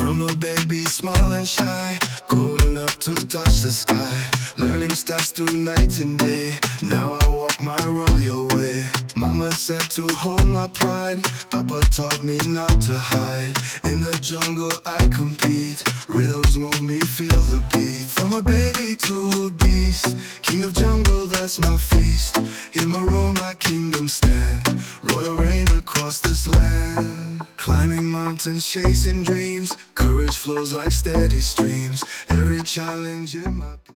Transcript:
From a baby small and shy, growing up to touch the sky, learning steps through night and day. Now I walk my royal way. Mama said to hold my pride, Papa taught me not to hide. In the jungle I compete, rhythms move me, feel the beat. From a baby to a beast, king of jungle, that's my feast. In my room my kingdom stand, royal reign across this land. Climbing mountains, chasing dreams, courage flows like steady streams. Every challenge in my